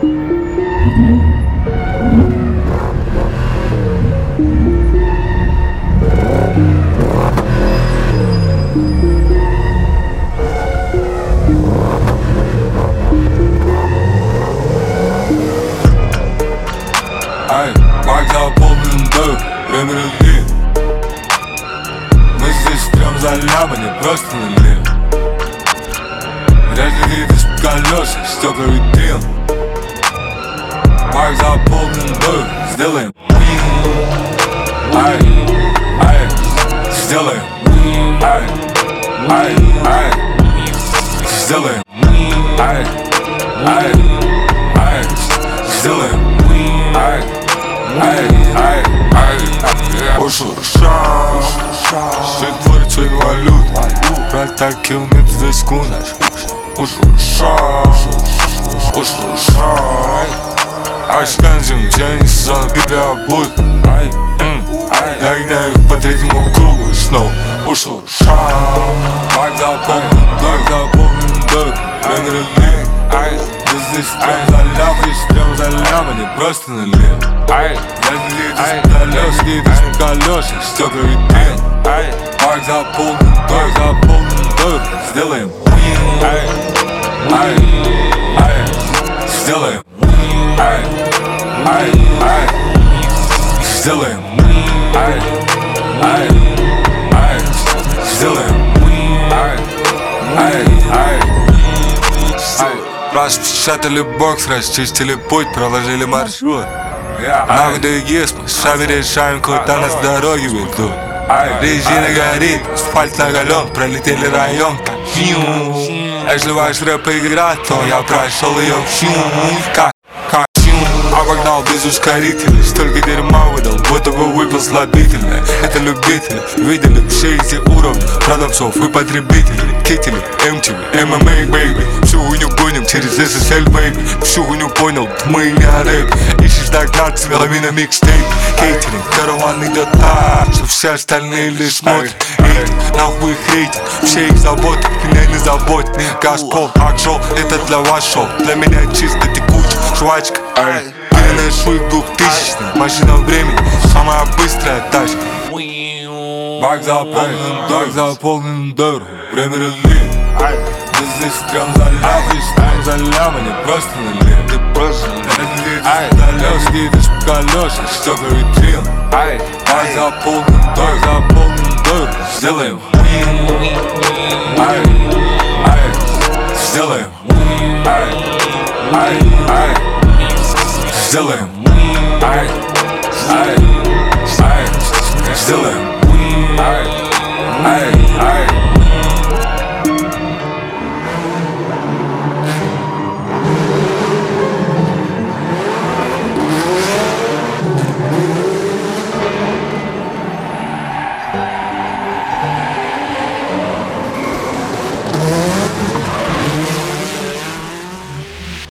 Парк заполнен дыр, время любви. Мы здесь прям заляпаны, просто налив. Вряд ли видишь колеса, стекла витрин. Парк заполнен дыр, сделаем сделаем сделаем сделаем. Ушел шаг, все творит своей валютой. Протакил мир в виску наш. Ушел шаг, Ашканзим, тянет сон, Библия будет. Я гнаю по третьему кругу и снова ушел шаг. Парк заполнен дыр, время любви. Здесь прям заляпан, не просто налив. Колеса, стекла витрин. Парк заполнен дыр, сделаем сделаем сделаем сделаем. Распечатали бокс, расчистили путь, проложили маршрут. На ВДГС мы сами решаем, куда нас дороги ведут. Резина горит, асфальт наголен, пролетели район как Если ваш рэп игра, то я прошел ее как обогнал без ускорителей, столько дерьма выдал, будто бы выпил слабительное. Это любители, видели все эти уровни продавцов и потребителей. Кители, MTV, MMA, baby. Всю хуйню гоним через SSL, baby. Всю хуйню понял, мы не рэп. Ищешь догнаться, половина микстейп. Кейтеринг, караван идет так, что все остальные лишь смотрят. Нахуй их рейтинг, все их заботы, меня не заботит. Газпол, акшол, это для вас шоу. Для меня чисто текучая жвачка. Переношу их 2000-х, машина времени, самая быстрая тачка. Парк заполнен дыр, время любви. Здесь прям заляпан, не просто налив. Ты просто колеса, стекла витрин. Парк заполнен дыр, сделаем сделаем сделаем сделаем.